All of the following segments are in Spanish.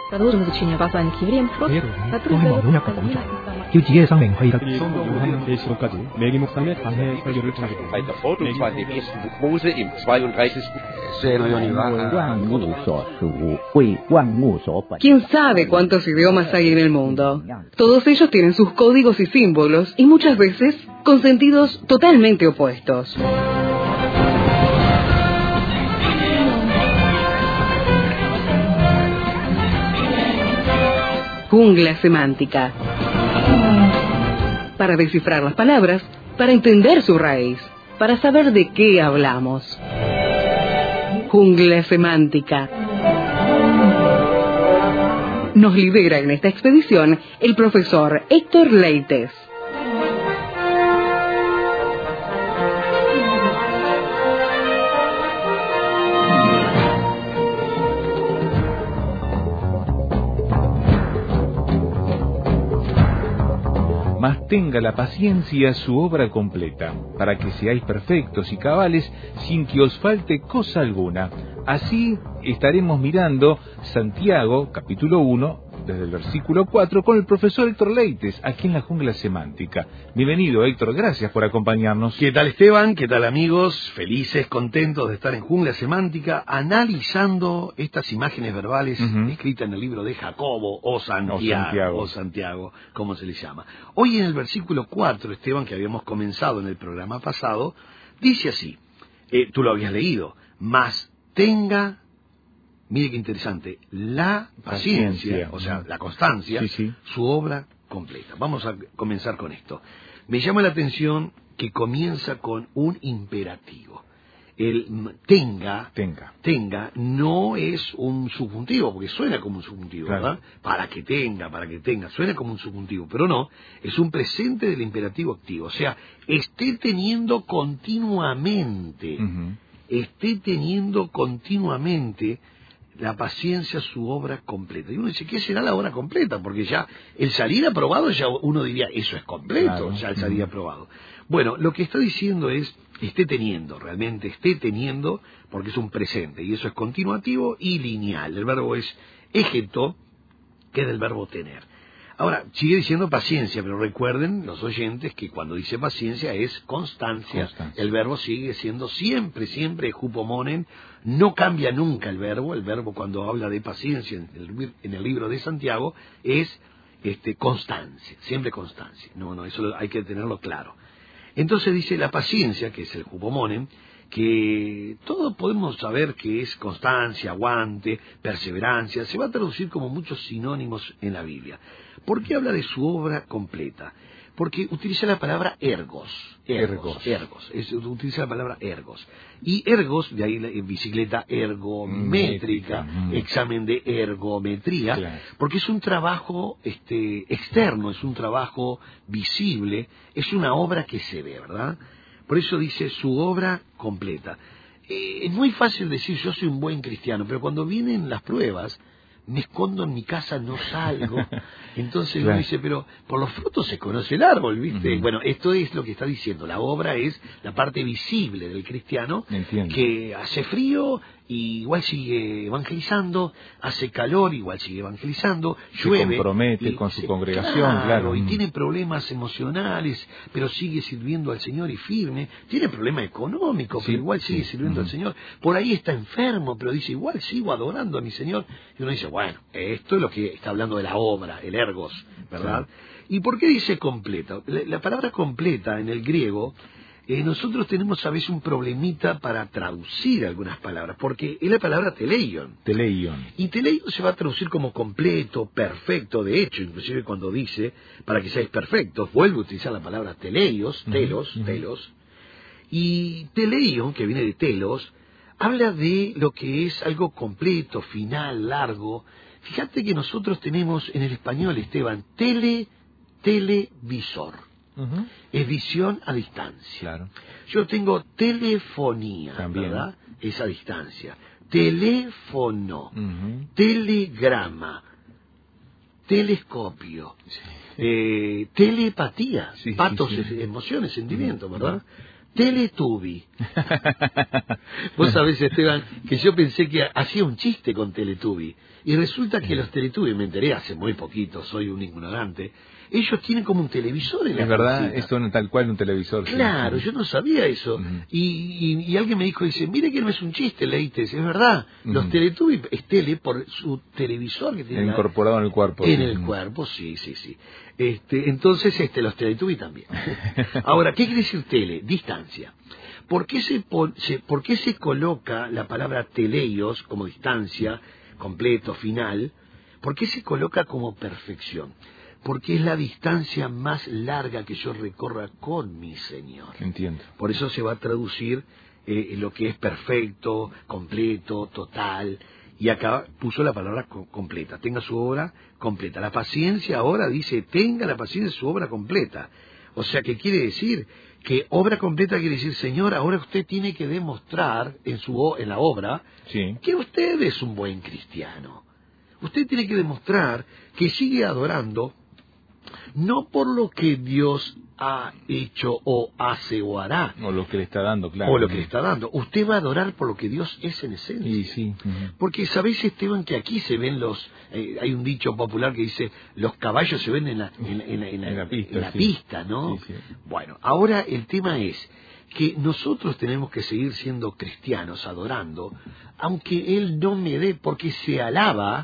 在路上是前年把山起点풀어 우리 뭐냐 보자. 기지의 상맹 회의가 Yohannes Keschlo까지 매기 목사님의 강해 설교를 전하겠습니다. Bei der Vortrugsfahrt im ersten Buch Mose im 32. ¿Quién sabe cuántos idiomas hay en el mundo? Todos ellos tienen sus códigos y símbolos y muchas veces con sentidos totalmente opuestos. Jungla semántica. Para descifrar las palabras, para entender su raíz, para saber de qué hablamos. Jungla semántica. Nos lidera en esta expedición el profesor Héctor Leites. Mas tenga la paciencia su obra completa, para que seáis perfectos y cabales, sin que os falte cosa alguna. Así estaremos mirando Santiago, capítulo 1, desde el versículo 4, con el profesor Héctor Leites, aquí en la Jungla Semántica. Bienvenido, Héctor, gracias por acompañarnos. ¿Qué tal, Esteban? ¿Qué tal, amigos? Felices, contentos de estar en Jungla Semántica, analizando estas imágenes verbales escritas en el libro de Jacobo, o Santiago, como se le llama. Hoy en el versículo 4, Esteban, que habíamos comenzado en el programa pasado, dice así, tú lo habías leído, mas tenga, mire qué interesante, la paciencia, o sea, la constancia, su obra completa. Vamos a comenzar con esto. Me llama la atención que comienza con un imperativo. El tenga no es un subjuntivo, porque suena como un subjuntivo, claro, ¿verdad? Para que tenga, suena como un subjuntivo, pero no, es un presente del imperativo activo, o sea, esté teniendo continuamente, la paciencia su obra completa. Y uno dice, ¿qué será la obra completa? Porque ya el salir aprobado, ya uno diría, eso es completo, claro, ya el salir aprobado. Bueno, lo que está diciendo es, esté teniendo, porque es un presente, y eso es continuativo y lineal. El verbo es ejeto, que es del verbo tener. Ahora, sigue diciendo paciencia, pero recuerden los oyentes que cuando dice paciencia es constancia. El verbo sigue siendo siempre hupomonen, no cambia nunca el verbo cuando habla de paciencia en el libro de Santiago es constancia, siempre constancia. No, eso hay que tenerlo claro. Entonces dice la paciencia, que es el hupomonen, que todos podemos saber que es constancia, aguante, perseverancia, se va a traducir como muchos sinónimos en la Biblia. ¿Por qué habla de su obra completa? Porque utiliza la palabra ergos. Utiliza la palabra ergos. Y ergos, de ahí la bicicleta ergométrica, examen de ergometría, claro, porque es un trabajo externo, es un trabajo visible, es una obra que se ve, ¿verdad? Por eso dice su obra completa. Es muy fácil decir yo soy un buen cristiano, pero cuando vienen las pruebas, me escondo en mi casa, no salgo. Entonces uno dice, pero por los frutos se conoce el árbol, ¿viste? Bueno, esto es lo que está diciendo. La obra es la parte visible del cristiano, que hace frío y igual sigue evangelizando, hace calor, igual sigue evangelizando, llueve. Se compromete con su congregación, claro. Y tiene problemas emocionales, pero sigue sirviendo al Señor y firme. Tiene problema económico, pero igual sigue sirviendo al Señor. Por ahí está enfermo, pero dice, igual sigo adorando a mi Señor. Y uno dice, bueno, esto es lo que está hablando de la obra, el ergos, ¿verdad? ¿Y por qué dice completa? La palabra completa en el griego, nosotros tenemos a veces un problemita para traducir algunas palabras, porque es la palabra teleion. Y teleion se va a traducir como completo, perfecto. De hecho, inclusive cuando dice, para que seáis perfectos, vuelve a utilizar la palabra teleios, telos. Y teleion, que viene de telos, habla de lo que es algo completo, final, largo. Fíjate que nosotros tenemos en el español, Esteban, televisor. Es visión a distancia. Claro. Yo tengo telefonía, también, ¿verdad? Es a distancia. Teléfono, telegrama, telescopio, telepatía, patos, emociones, sentimientos, ¿verdad? Teletubby. Vos sabés, Esteban, que yo pensé que hacía un chiste con Teletubby. Y resulta que los Teletubby, me enteré hace muy poquito, soy un ignorante, ellos tienen como un televisor en la Es verdad, cocina. esto es tal cual un televisor. Claro, sí. yo no sabía eso. Y alguien me dijo, dice, mire que no es un chiste, leíste. Es verdad, los Teletubby es tele por su televisor que tiene incorporado en el cuerpo. En el cuerpo, sí. Entonces, los Teletubby también. Ahora, ¿qué quiere decir tele? Distancia. ¿Por qué se coloca la palabra teleios como distancia, completo, final? ¿Por qué se coloca como perfección? Porque es la distancia más larga que yo recorra con mi Señor. Entiendo. Por eso se va a traducir lo que es perfecto, completo, total. Y acá puso la palabra completa. Tenga su obra completa. La paciencia ahora dice, tenga la paciencia su obra completa. O sea, ¿qué quiere decir? Que obra completa quiere decir, Señor, ahora usted tiene que demostrar en la obra que usted es un buen cristiano. Usted tiene que demostrar que sigue adorando no por lo que Dios ha hecho o hace o hará. O lo que le está dando, claro. O lo que le está dando. Usted va a adorar por lo que Dios es en esencia. Y sí. Porque sabéis, Esteban, que aquí se ven hay un dicho popular que dice, los caballos se ven en la pista, ¿no? Sí. Bueno, ahora el tema es que nosotros tenemos que seguir siendo cristianos, adorando, aunque Él no me dé, porque se alaba,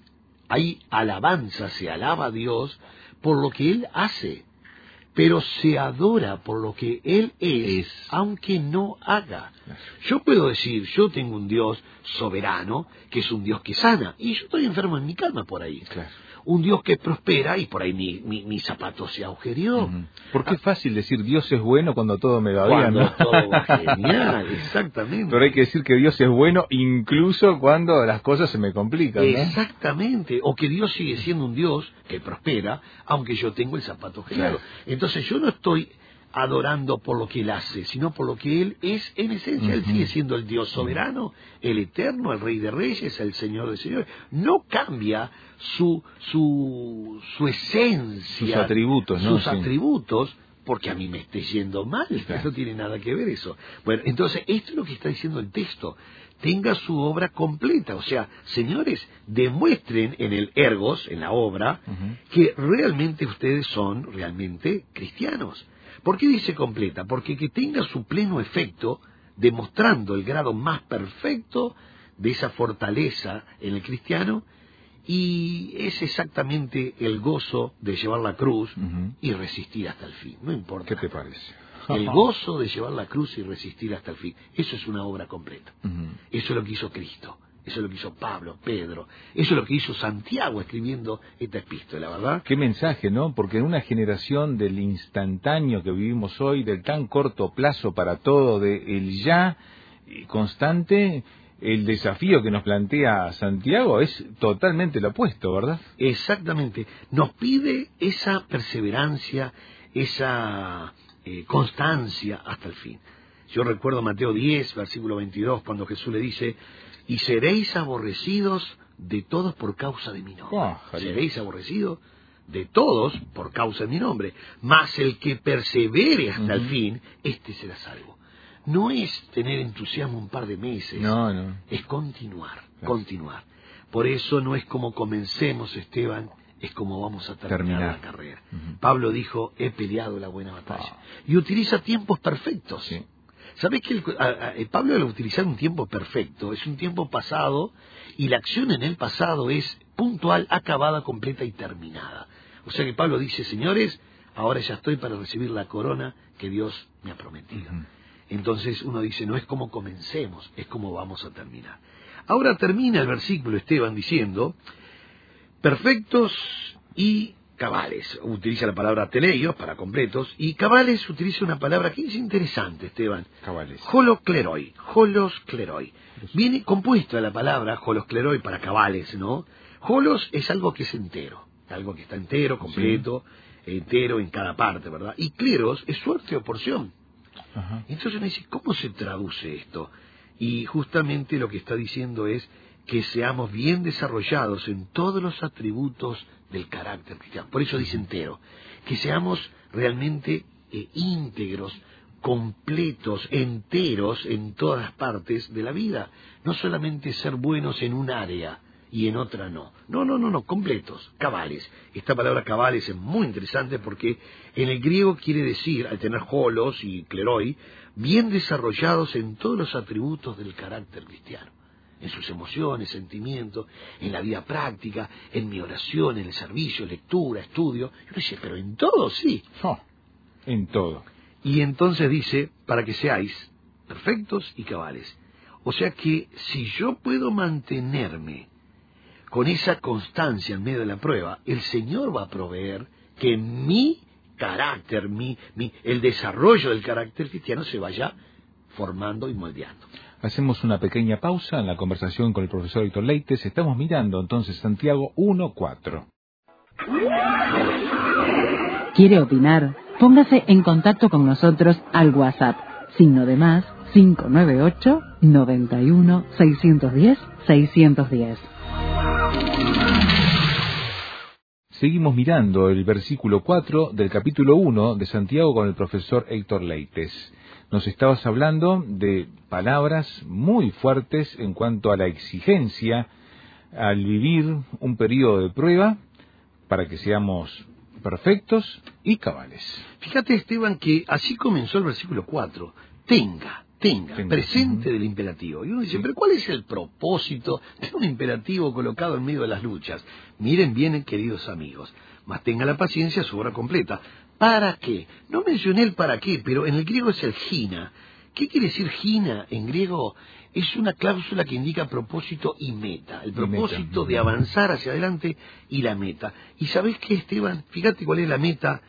hay alabanza, se alaba a Dios por lo que Él hace, pero se adora por lo que Él es, aunque no haga. Yo puedo decir, yo tengo un Dios soberano, que es un Dios que sana, y yo estoy enfermo en mi cama por ahí. Claro. Un Dios que prospera, y por ahí mi zapato se agujereó. Porque es fácil decir Dios es bueno cuando todo me va bien, ¿no? Todo va genial, exactamente. Pero hay que decir que Dios es bueno incluso cuando las cosas se me complican, ¿no? Exactamente, o que Dios sigue siendo un Dios que prospera, aunque yo tengo el zapato agujereado. Claro. Entonces yo no estoy adorando por lo que Él hace, sino por lo que Él es en esencia. Él sigue siendo el Dios soberano, el eterno, el Rey de Reyes, el Señor de Señores. No cambia su esencia, sus atributos, ¿no? Sus atributos, porque a mí me esté yendo mal. Claro. No tiene nada que ver eso. Bueno, entonces esto es lo que está diciendo el texto. Tenga su obra completa. O sea, señores, demuestren en el ergos, en la obra, que realmente ustedes son realmente cristianos. ¿Por qué dice completa? Porque que tenga su pleno efecto, demostrando el grado más perfecto de esa fortaleza en el cristiano, y es exactamente el gozo de llevar la cruz y resistir hasta el fin. No importa. ¿Qué te parece? El gozo de llevar la cruz y resistir hasta el fin. Eso es una obra completa. Eso es lo que hizo Cristo. Eso es lo que hizo Pablo, Pedro. Eso es lo que hizo Santiago escribiendo esta epístola, ¿verdad? Qué mensaje, ¿no? Porque en una generación del instantáneo que vivimos hoy, del tan corto plazo para todo, del ya constante, el desafío que nos plantea Santiago es totalmente lo opuesto, ¿verdad? Exactamente. Nos pide esa perseverancia, esa constancia hasta el fin. Yo recuerdo Mateo 10, versículo 22, cuando Jesús le dice, y seréis aborrecidos de todos por causa de mi nombre. Seréis aborrecidos de todos por causa de mi nombre. Mas el que persevere hasta el fin, este será salvo. No es tener entusiasmo un par de meses, es continuar, continuar. Por eso no es como comencemos, Esteban, es como vamos a terminar la carrera. Pablo dijo, he peleado la buena batalla. Y utiliza tiempos perfectos. Sí. ¿Sabés que Pablo, al utilizar un tiempo perfecto, es un tiempo pasado, y la acción en el pasado es puntual, acabada, completa y terminada? O sea que Pablo dice, señores, ahora ya estoy para recibir la corona que Dios me ha prometido. Entonces uno dice, no es como comencemos, es como vamos a terminar. Ahora termina el versículo, Esteban, diciendo, perfectos y cabales. Utiliza la palabra teleios para completos, y cabales utiliza una palabra que es interesante, Esteban. Cabales. Holoscleroi. Viene compuesta la palabra holoscleroi para cabales, ¿no? Holos es algo que es entero, algo que está entero, completo, entero en cada parte, ¿verdad? Y cleros es suerte o porción. Entonces uno dice, ¿cómo se traduce esto? Y justamente lo que está diciendo es que seamos bien desarrollados en todos los atributos del carácter cristiano. Por eso dice entero, que seamos realmente íntegros, completos, enteros en todas las partes de la vida. No solamente ser buenos en un área y en otra no. No, completos, cabales. Esta palabra cabales es muy interesante porque en el griego quiere decir, al tener holos y cleroi, bien desarrollados en todos los atributos del carácter cristiano. En sus emociones, sentimientos, en la vida práctica, en mi oración, en el servicio, lectura, estudio. Yo dice, pero en todo sí. En todo. Y entonces dice, para que seáis perfectos y cabales. O sea que si yo puedo mantenerme con esa constancia en medio de la prueba, el Señor va a proveer que mi carácter, el desarrollo del carácter cristiano se vaya formando y moldeando. Hacemos una pequeña pausa en la conversación con el profesor Héctor Leites. Estamos mirando entonces Santiago 1:4. ¿Quiere opinar? Póngase en contacto con nosotros al WhatsApp, +, 598 91 610 610. Seguimos mirando el versículo 4 del capítulo 1 de Santiago con el profesor Héctor Leites. Nos estabas hablando de palabras muy fuertes en cuanto a la exigencia al vivir un periodo de prueba para que seamos perfectos y cabales. Fíjate, Esteban, que así comenzó el versículo 4. Tenga, presente del imperativo. Y uno dice, pero ¿cuál es el propósito de un imperativo colocado en medio de las luchas? Miren bien, queridos amigos, mas tenga la paciencia su obra completa. ¿Para qué? No mencioné el para qué, pero en el griego es el gina. ¿Qué quiere decir gina en griego? Es una cláusula que indica propósito y meta. El propósito de avanzar hacia adelante y la meta. ¿Y sabés qué, Esteban? Fíjate cuál es la meta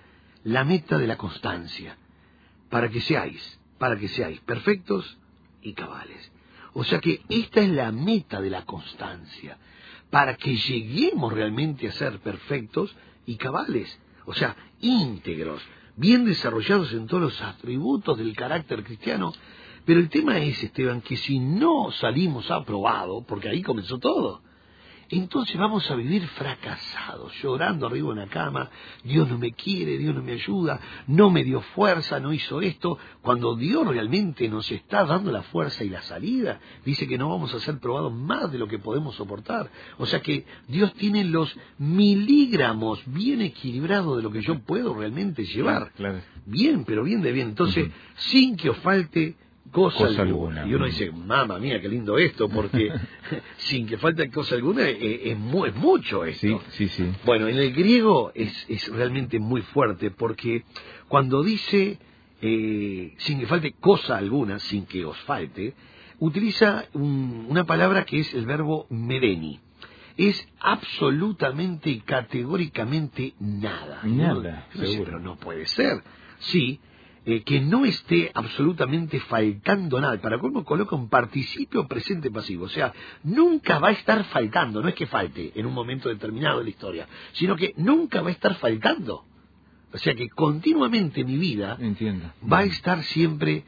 de la constancia. Para que seáis perfectos y cabales. O sea que esta es la meta de la constancia. Para que lleguemos realmente a ser perfectos y cabales. O sea, íntegros, bien desarrollados en todos los atributos del carácter cristiano. Pero el tema es, Esteban, que si no salimos aprobados, porque ahí comenzó todo, entonces vamos a vivir fracasados, llorando arriba en la cama. Dios no me quiere, Dios no me ayuda, no me dio fuerza, no hizo esto. Cuando Dios realmente nos está dando la fuerza y la salida, dice que no vamos a ser probados más de lo que podemos soportar. O sea que Dios tiene los miligramos bien equilibrados de lo que yo puedo realmente llevar. Claro. Bien, pero bien de bien. Entonces, sin que os falte cosa alguna. Y uno dice, mamá mía, qué lindo esto, porque sin que falte cosa alguna es mucho esto. Sí. Bueno, en el griego es realmente muy fuerte, porque cuando dice sin que falte cosa alguna, sin que os falte, utiliza una palabra que es el verbo mereni. Es absolutamente y categóricamente nada. Nada, seguro. Pero no puede ser. Sí, que no esté absolutamente faltando nada. Para colmo coloca un participio presente pasivo. O sea, nunca va a estar faltando. No es que falte en un momento determinado de la historia, sino que nunca va a estar faltando. O sea que continuamente mi vida va a estar siempre...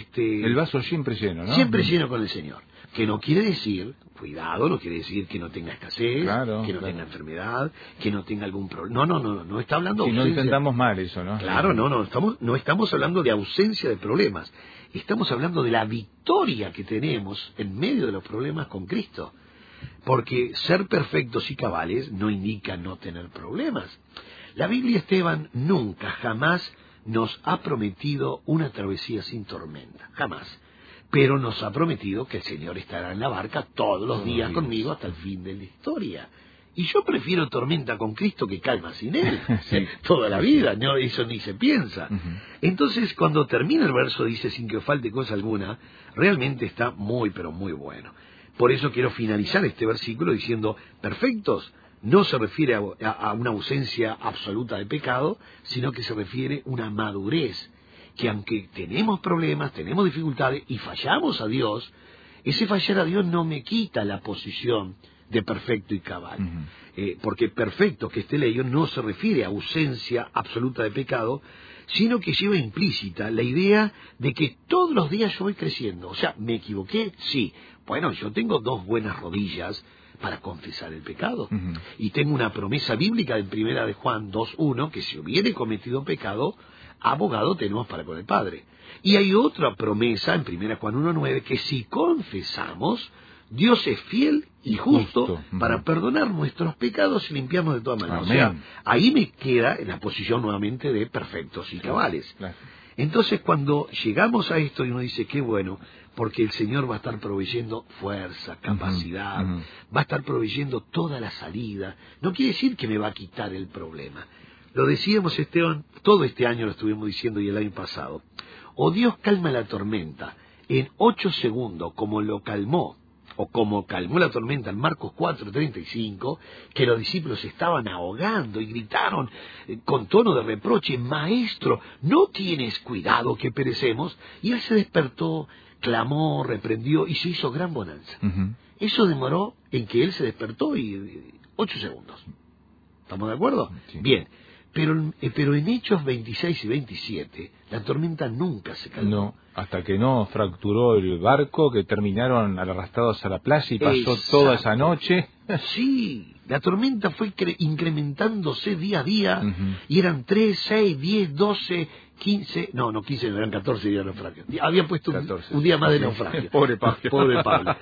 el vaso siempre lleno, ¿no? Siempre lleno con el Señor. Que no quiere decir, cuidado, no quiere decir que no tenga escasez, que no tenga enfermedad, que no tenga algún problema. No está hablando de ausencia. Si no entendamos mal eso, ¿no? Claro, no estamos hablando de ausencia de problemas. Estamos hablando de la victoria que tenemos en medio de los problemas con Cristo. Porque ser perfectos y cabales no indica no tener problemas. La Biblia, Esteban, nunca, jamás nos ha prometido una travesía sin tormenta. Jamás. Pero nos ha prometido que el Señor estará en la barca todos los días conmigo hasta el fin de la historia. Y yo prefiero tormenta con Cristo que calma sin Él. Toda la vida, no, eso ni se piensa. Entonces, cuando termina el verso, dice, sin que os falte cosa alguna, realmente está muy, pero muy bueno. Por eso quiero finalizar este versículo diciendo, perfectos, no se refiere a una ausencia absoluta de pecado, sino que se refiere a una madurez, que aunque tenemos problemas, tenemos dificultades y fallamos a Dios, ese fallar a Dios no me quita la posición de perfecto y cabal. Porque perfecto que esté leído no se refiere a ausencia absoluta de pecado, sino que lleva implícita la idea de que todos los días yo voy creciendo. O sea, ¿me equivoqué? Sí. Bueno, yo tengo 2 buenas rodillas para confesar el pecado. Y tengo una promesa bíblica en 1 de Juan 2:1, que si hubiere cometido pecado, abogado tenemos para con el Padre. Y hay otra promesa en 1 Juan 1:9, que si confesamos, Dios es fiel y justo para perdonar nuestros pecados y limpiarnos de toda maldad. O sea, ahí me queda en la posición nuevamente de perfectos y cabales. Claro. Entonces, cuando llegamos a esto y uno dice, qué bueno, porque el Señor va a estar proveyendo fuerza, capacidad, va a estar proveyendo toda la salida, no quiere decir que me va a quitar el problema. Lo decíamos, Esteban, todo este año lo estuvimos diciendo y el año pasado. O Dios calma la tormenta en 8 segundos, como lo calmó, o como calmó la tormenta en Marcos 4:35, que los discípulos estaban ahogando y gritaron con tono de reproche, Maestro, ¿no tienes cuidado que perecemos? Y él se despertó, clamó, reprendió y se hizo gran bonanza. Eso demoró en que él se despertó y 8 segundos. ¿Estamos de acuerdo? Sí. Bien. Pero en Hechos 26 y 27, la tormenta nunca se calmó. No, hasta que no fracturó el barco, que terminaron arrastrados a la playa y pasó toda esa noche. Sí, la tormenta fue incrementándose día a día, y eran 3, 6, 10, 12, 15, no, 15, no, eran 14 días de naufragio. Había puesto un día más de naufragio. Pobre Pablo.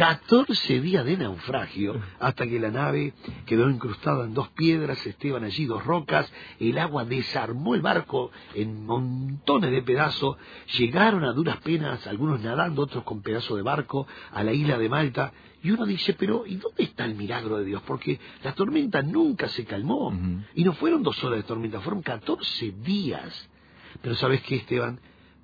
14 días de naufragio, hasta que la nave quedó incrustada en 2 piedras, Esteban, allí 2 rocas, el agua desarmó el barco en montones de pedazos, llegaron a duras penas, algunos nadando, otros con pedazos de barco, a la isla de Malta, y uno dice, pero ¿y dónde está el milagro de Dios? Porque la tormenta nunca se calmó, y no fueron 2 horas de tormenta, fueron 14 días. Pero ¿sabes qué, Esteban?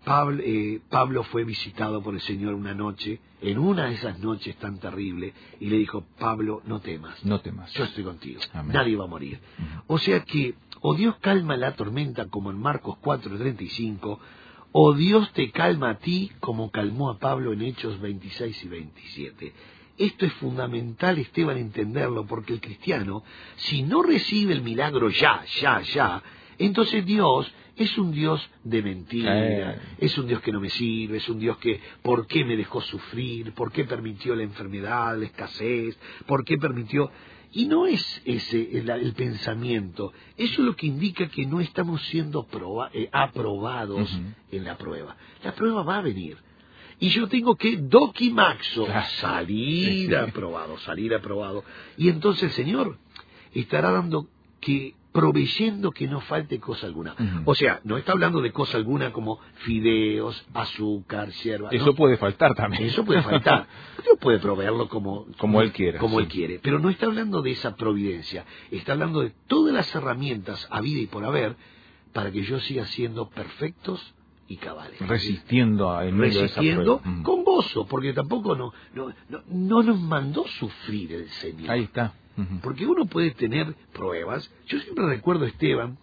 Pablo fue visitado por el Señor una noche, en una de esas noches tan terribles, y le dijo, Pablo, no temas, yo estoy contigo, Amén. Nadie va a morir. O sea que, o Dios calma la tormenta como en Marcos 4:35, o Dios te calma a ti como calmó a Pablo en Hechos 26 y 27. Esto es fundamental, Esteban, entenderlo, porque el cristiano, si no recibe el milagro ya, entonces Dios es un Dios de mentira, es un Dios que no me sirve, es un Dios que, ¿por qué me dejó sufrir? ¿Por qué permitió la enfermedad, la escasez? ¿Por qué permitió...? Y no es ese el pensamiento, eso es lo que indica que no estamos siendo aprobados en la prueba. La prueba va a venir. Y yo tengo que doquimaxo, salir aprobado. Y entonces el Señor estará dando proveyendo que no falte cosa alguna. O sea, no está hablando de cosa alguna como fideos, azúcar, hierba. Eso ¿no? puede faltar también. Eso puede faltar. Dios puede proveerlo como Él quiera. Él quiere. Pero no está hablando de esa providencia. Está hablando de todas las herramientas a vida y por haber para que yo siga siendo perfectos y cabales. Resistiendo en medio de esa prueba. Con gozo, porque tampoco no nos mandó sufrir el Señor. Ahí está. Porque uno puede tener pruebas. Yo siempre recuerdo, Esteban,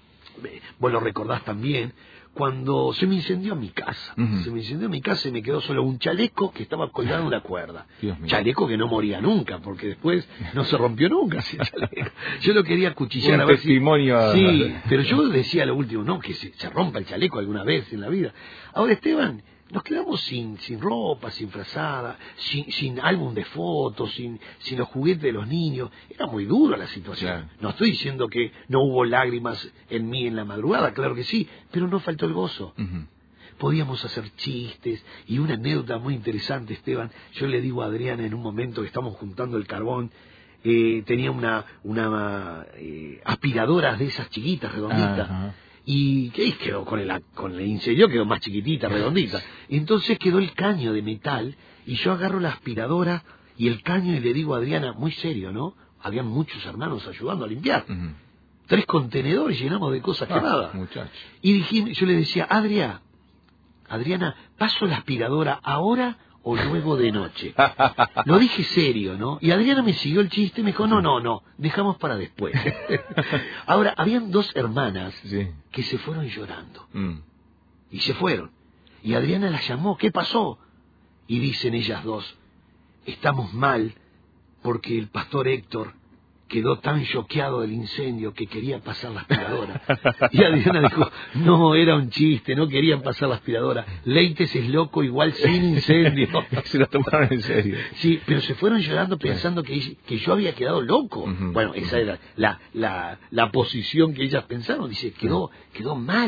vos lo recordás también, cuando se me incendió mi casa. Se me incendió mi casa y me quedó solo un chaleco que estaba colgado en una cuerda. Chaleco que no moría nunca, porque después no se rompió nunca ese chaleco. Yo lo quería acuchillar a ver testimonio. Sí, pero yo decía lo último, no, que se rompa el chaleco alguna vez en la vida. Ahora, Esteban, nos quedamos sin ropa, sin frazada, sin álbum de fotos, sin los juguetes de los niños. Era muy dura la situación. Claro. No estoy diciendo que no hubo lágrimas en mí en la madrugada, claro que sí, pero no faltó el gozo. Podíamos hacer chistes, y una anécdota muy interesante, Esteban, yo le digo a Adriana en un momento que estamos juntando el carbón, tenía una aspiradora de esas chiquitas, redonditas, y ¿qué quedó? Con el incendio quedó más chiquitita, redondita. Entonces quedó el caño de metal, y yo agarro la aspiradora y el caño y le digo a Adriana, muy serio, ¿no? Habían muchos hermanos ayudando a limpiar. 3 contenedores llenamos de cosas quemadas. Y yo le decía, Adriana, ¿paso la aspiradora ahora o luego de noche? Lo dije serio, ¿no? Y Adriana me siguió el chiste y me dijo, no, dejamos para después. Ahora, habían 2 hermanas que se fueron llorando. Y se fueron. Y Adriana las llamó, ¿qué pasó? Y dicen ellas 2, estamos mal porque el pastor Héctor quedó tan choqueado del incendio que quería pasar la aspiradora. Y Adriana dijo, no, era un chiste, no querían pasar la aspiradora. Leites es loco igual sin incendio. Se lo tomaron en serio. Sí, pero se fueron llorando pensando que yo había quedado loco. Bueno, esa era la posición que ellas pensaron. Dice, quedó mal.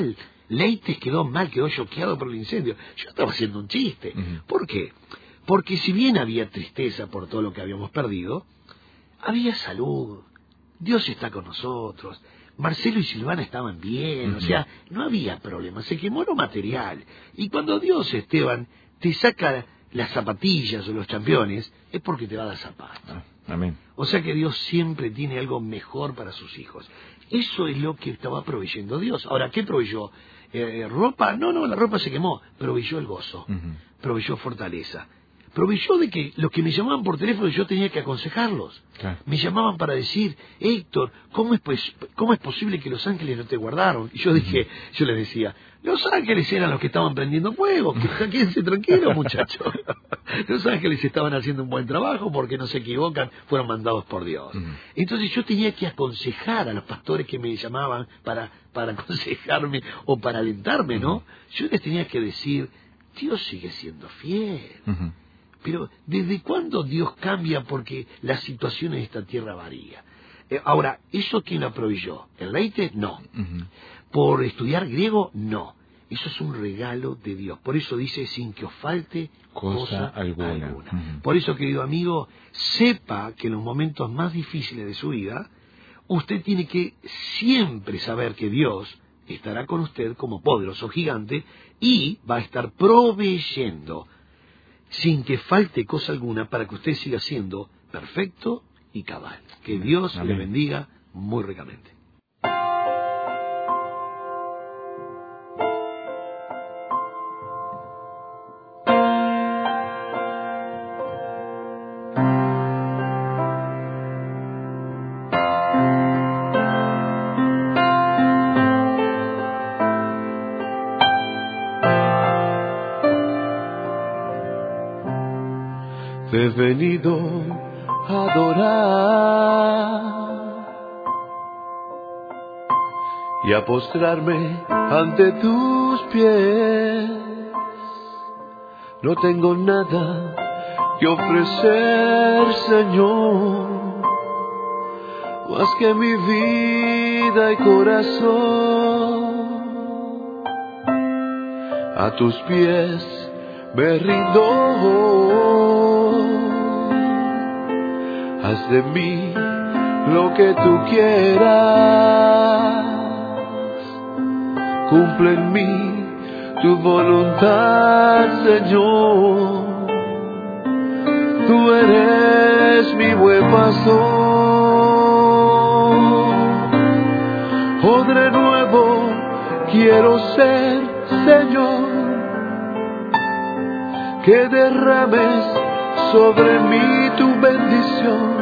Leites quedó mal, quedó choqueado por el incendio. Yo estaba haciendo un chiste. ¿Por qué? Porque si bien había tristeza por todo lo que habíamos perdido, había salud. Dios está con nosotros. Marcelo y Silvana estaban bien, o sea, no había problema. Se quemó lo material. Y cuando Dios, Esteban, te saca las zapatillas o los championes, es porque te va a dar zapatos. Amén. O sea que Dios siempre tiene algo mejor para sus hijos. Eso es lo que estaba proveyendo Dios. Ahora, ¿qué proveyó? ¿Ropa? No, la ropa se quemó. Proveyó el gozo, proveyó fortaleza. Proveyó de que los que me llamaban por teléfono yo tenía que aconsejarlos. Claro. Me llamaban para decir, Héctor, ¿cómo es posible que los ángeles no te guardaron? Y yo les decía, los ángeles eran los que estaban prendiendo fuego, quédense tranquilos, muchachos. Los ángeles estaban haciendo un buen trabajo porque no se equivocan, fueron mandados por Dios. Entonces yo tenía que aconsejar a los pastores que me llamaban para aconsejarme o para alentarme, ¿no? Yo les tenía que decir, Dios sigue siendo fiel. Pero ¿desde cuándo Dios cambia porque las situaciones de esta tierra varían? Ahora, ¿eso quién lo proveyó? ¿El Leite? No. ¿Por estudiar griego? No. Eso es un regalo de Dios. Por eso dice, sin que os falte cosa alguna. Por eso, querido amigo, sepa que en los momentos más difíciles de su vida, usted tiene que siempre saber que Dios estará con usted como poderoso gigante y va a estar proveyendo sin que falte cosa alguna para que usted siga siendo perfecto y cabal. Que Dios le bendiga muy ricamente. He venido a adorar y a postrarme ante tus pies. No tengo nada que ofrecer, Señor, más que mi vida y corazón. A tus pies me rindo. Haz de mí lo que tú quieras. Cumple en mí tu voluntad, Señor. Tú eres mi buen pastor. Odre nuevo quiero ser, Señor. Que derrames sobre mí tu bendición.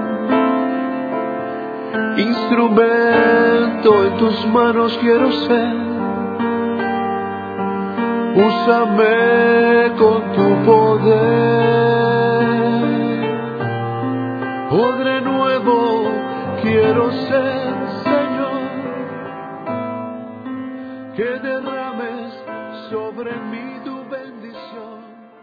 Instrumento en tus manos quiero ser. Úsame con tu poder. Odre nuevo quiero ser, Señor. Que derrames sobre mí tu bendición.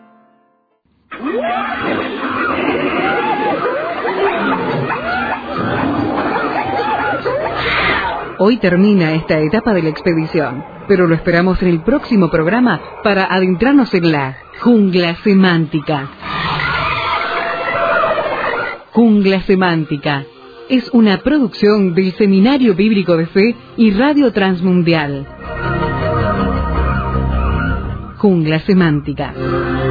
Hoy termina esta etapa de la expedición, pero lo esperamos en el próximo programa para adentrarnos en la jungla semántica. Jungla semántica es una producción del Seminario Bíblico de Fe y Radio Transmundial. Jungla semántica.